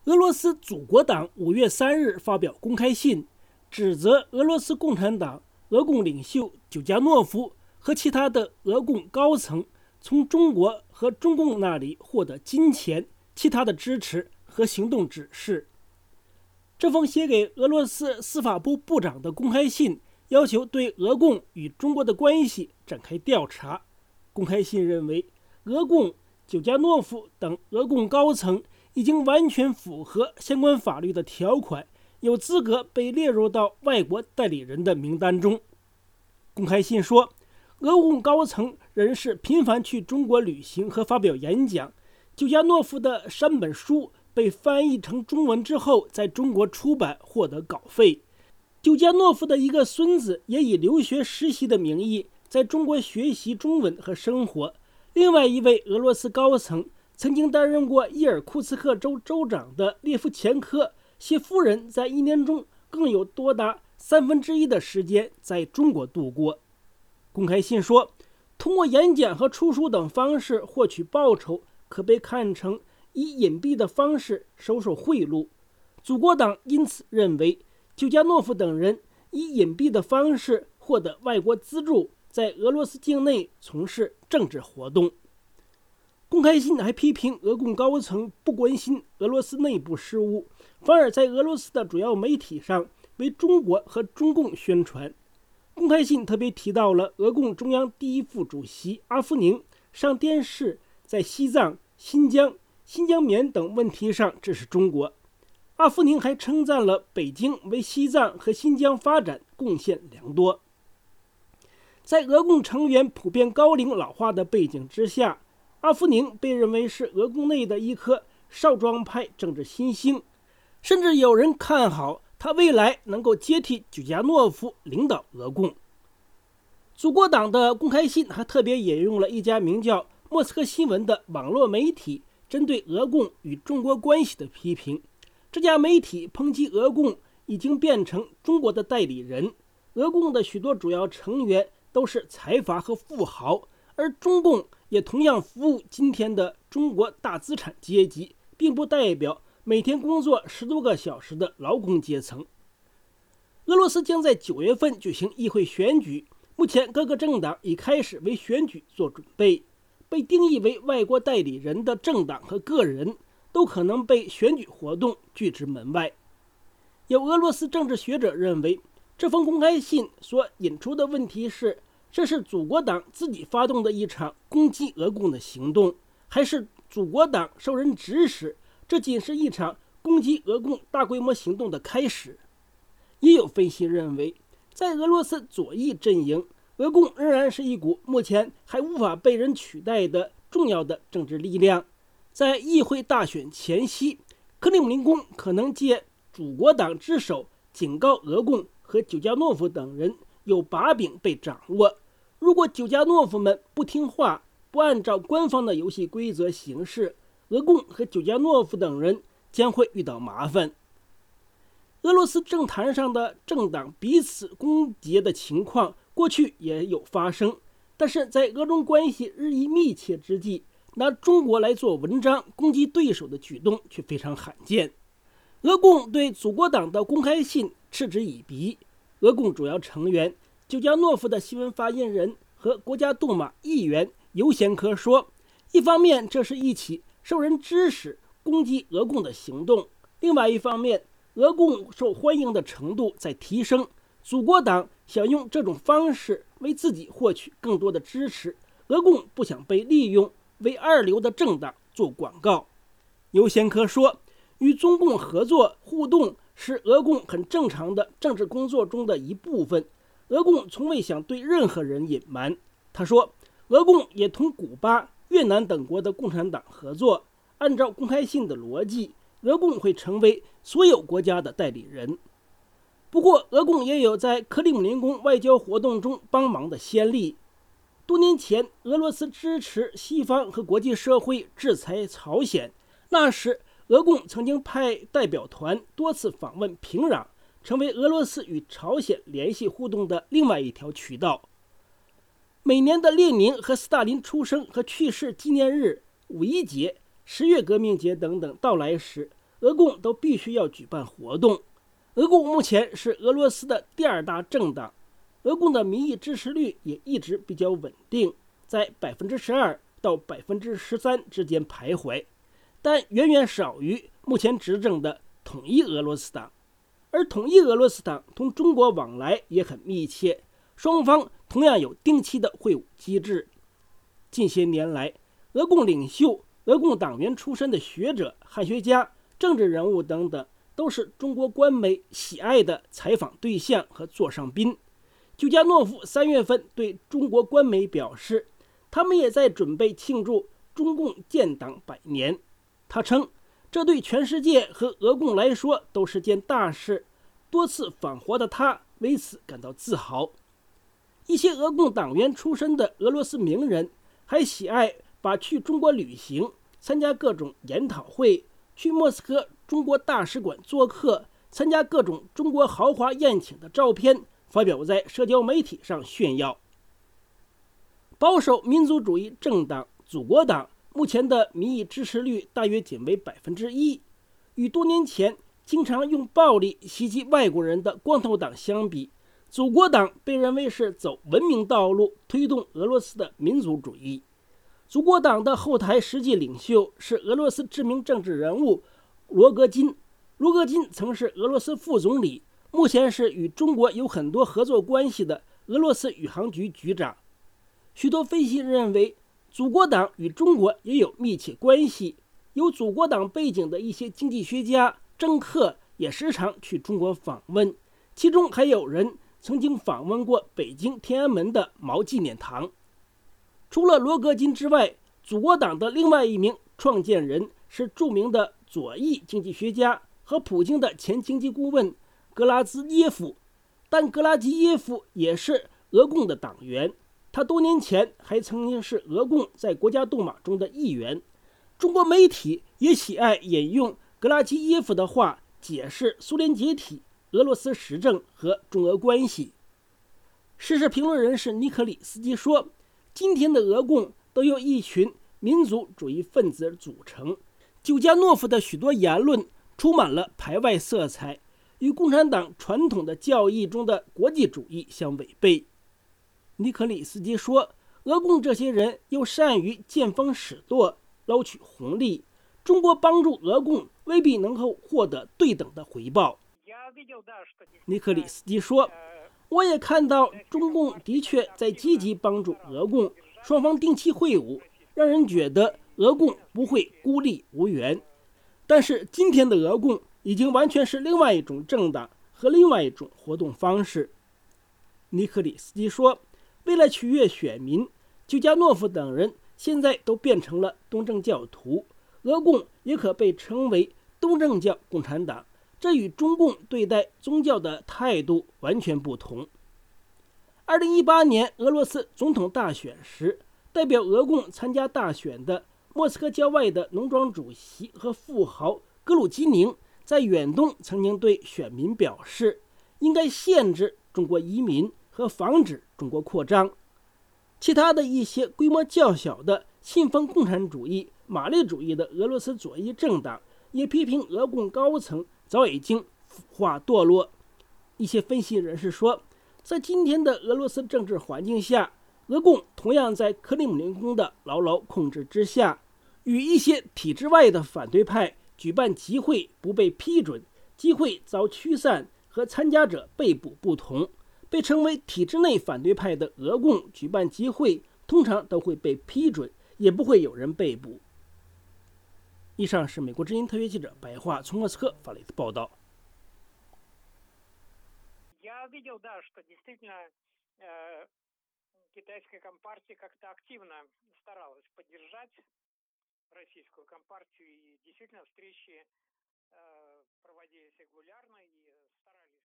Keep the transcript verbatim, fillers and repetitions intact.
俄罗斯祖国党五月三日发表公开信，指责俄罗斯共产党俄共领袖久加诺夫和其他的俄共高层从中国和中共那里获得金钱、其他的支持和行动指示。这封写给俄罗斯司法部部长的公开信要求对俄共与中国的关系展开调查。公开信认为，俄共、久加诺夫等俄共高层已经完全符合相关法律的条款，有资格被列入到外国代理人的名单中。公开信说，俄共高层人士频繁去中国旅行和发表演讲，久加诺夫的三本书被翻译成中文之后在中国出版，获得稿费。久加诺夫的一个孙子也以留学实习的名义在中国学习中文和生活。另外一位俄罗斯高层曾经担任过伊尔库茨克州州长的列夫前科，其夫人在一年中更有多达三分之一的时间在中国度过。公开信说，通过演讲和出书等方式获取报酬，可被看成以隐蔽的方式收受贿赂。祖国党因此认为，久加诺夫等人以隐蔽的方式获得外国资助，在俄罗斯境内从事政治活动。公开信还批评俄共高层不关心俄罗斯内部事务，反而在俄罗斯的主要媒体上为中国和中共宣传。公开信特别提到了俄共中央第一副主席阿夫宁上电视在西藏、新疆、新疆棉等问题上支持中国。阿夫宁还称赞了北京为西藏和新疆发展贡献良多。在俄共成员普遍高龄老化的背景之下，阿夫宁被认为是俄共内的一颗少壮派政治新星，甚至有人看好他未来能够接替久加诺夫领导俄共。祖国党的公开信还特别引用了一家名叫莫斯科新闻的网络媒体针对俄共与中国关系的批评。这家媒体抨击俄共已经变成中国的代理人，俄共的许多主要成员都是财阀和富豪，而中共也同样服务今天的中国大资产阶级，并不代表每天工作十多个小时的劳工阶层。俄罗斯将在九月份举行议会选举，目前各个政党已开始为选举做准备。被定义为外国代理人的政党和个人都可能被选举活动拒之门外。有俄罗斯政治学者认为，这封公开信所引出的问题是，这是祖国党自己发动的一场攻击俄共的行动，还是祖国党受人指使，这仅是一场攻击俄共大规模行动的开始。也有分析认为，在俄罗斯左翼阵营，俄共仍然是一股目前还无法被人取代的重要的政治力量。在议会大选前夕，克里姆林宫可能借祖国党之手警告俄共和久加诺夫等人有把柄被掌握。如果久加诺夫们不听话，不按照官方的游戏规则行事，俄共和久加诺夫等人将会遇到麻烦。俄罗斯政坛上的政党彼此攻讦的情况过去也有发生，但是在俄中关系日益密切之际，拿中国来做文章攻击对手的举动却非常罕见。俄共对祖国党的公开信嗤之以鼻。俄共主要成员久加诺夫的新闻发言人和国家杜马议员尤先科说，一方面这是一起受人指使攻击俄共的行动，另外一方面俄共受欢迎的程度在提升，祖国党想用这种方式为自己获取更多的支持，俄共不想被利用为二流的政党做广告。尤先科说，与中共合作互动是俄共很正常的政治工作中的一部分，俄共从未想对任何人隐瞒。他说，俄共也同古巴、越南等国的共产党合作，按照公开信的逻辑，俄共会成为所有国家的代理人。不过，俄共也有在克里姆林宫外交活动中帮忙的先例。多年前，俄罗斯支持西方和国际社会制裁朝鲜，那时俄共曾经派代表团多次访问平壤，成为俄罗斯与朝鲜联系互动的另外一条渠道。每年的列宁和斯大林出生和去世纪念日、五一节、十月革命节等等到来时， 俄共都必须要举办活动。俄共目前是俄罗斯的第二大政党，俄共的民意支持率也一直比较稳定，在百分之十二到百分之十三之间徘徊，但远远少于目前执政的统一俄罗斯党。而统一俄罗斯党同中国往来也很密切，双方同样有定期的会晤机制。近些年来，俄共领袖、俄共党员出身的学者、汉学家、政治人物等等，都是中国官媒喜爱的采访对象和座上宾。久加诺夫三月份对中国官媒表示，他们也在准备庆祝中共建党百年。他称，这对全世界和俄共来说都是件大事，多次访华的他为此感到自豪。一些俄共党员出身的俄罗斯名人还喜爱把去中国旅行、参加各种研讨会、去莫斯科中国大使馆做客、参加各种中国豪华宴请的照片发表在社交媒体上炫耀。保守民族主义政党祖国党目前的民意支持率大约仅为百分之一，与多年前经常用暴力袭击外国人的光头党相比，祖国党被认为是走文明道路，推动俄罗斯的民族主义。祖国党的后台实际领袖是俄罗斯知名政治人物罗戈金。罗戈金曾是俄罗斯副总理，目前是与中国有很多合作关系的俄罗斯宇航局局长。许多分析认为，祖国党与中国也有密切关系，有祖国党背景的一些经济学家、政客也时常去中国访问，其中还有人曾经访问过北京天安门的毛纪念堂。除了罗戈金之外，祖国党的另外一名创建人是著名的左翼经济学家和普京的前经济顾问格拉兹耶夫，但格拉基耶夫也是俄共的党员，他多年前还曾经是俄共在国家杜马中的议员。中国媒体也喜爱引用格拉基耶夫的话解释苏联解体、俄罗斯时政和中俄关系。时事评论人士尼克里斯基说，今天的俄共都由一群民族主义分子组成，久加诺夫的许多言论充满了排外色彩，与共产党传统的教义中的国际主义相违背。尼克里斯基说，俄共这些人又善于见风使舵，捞取红利，中国帮助俄共未必能够获得对等的回报。尼克里斯基说，我也看到中共的确在积极帮助俄共，双方定期会晤，让人觉得俄共不会孤立无援。但是今天的俄共已经完全是另外一种政党和另外一种活动方式。尼克里斯基说，为了取悦选民，久加诺夫等人现在都变成了东正教徒，俄共也可被称为东正教共产党，这与中共对待宗教的态度完全不同。二零一八年俄罗斯总统大选时，代表俄共参加大选的莫斯科郊外的农庄主席和富豪格鲁吉宁在远东曾经对选民表示，应该限制中国移民和防止中国扩张。其他的一些规模较小的信奉共产主义、马列主义的俄罗斯左翼政党也批评俄共高层早已经腐化堕落。一些分析人士说，在今天的俄罗斯政治环境下，俄共同样在克里姆林宫的牢牢控制之下，与一些体制外的反对派举办集会不被批准、集会遭驱散和参加者被捕不同。被称为体制内反对派的俄共举办集会，通常都会被批准，也不会有人被捕。以上是美国之音特约记者白桦从莫斯科发来的报道。 Я видел, да, что действительно э, китайская компартия как-то активно старалась поддержать российскую компартию, и действительно встречи э, проводились регулярно и старались